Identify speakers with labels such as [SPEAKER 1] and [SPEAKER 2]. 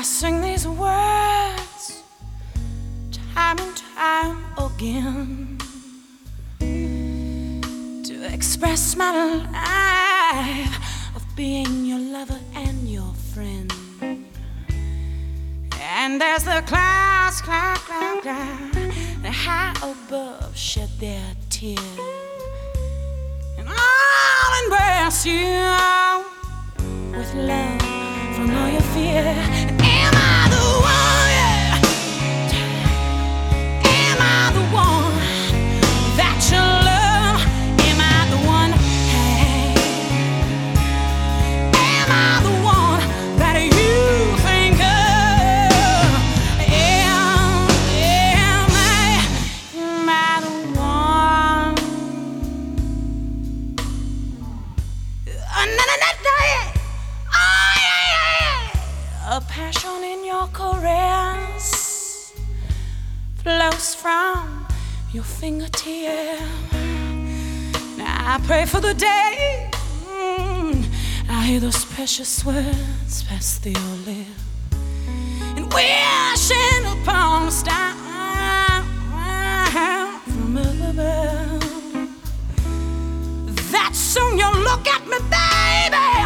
[SPEAKER 1] sing these words time and time again to express my life of being your lover and your friend. And as the clouds, cloud, the high above shed their tears, and I'll embrace you with love from all your fear. Am I the one? Yeah. Am I the one that you love? Am I the one? Hey. Am I the one that you think of? Am I the one? A passion in your caress flows from your fingertip. Now I pray for the day I hear those precious words pass through your lips, and wishing upon a star from above that soon you'll look at me, baby,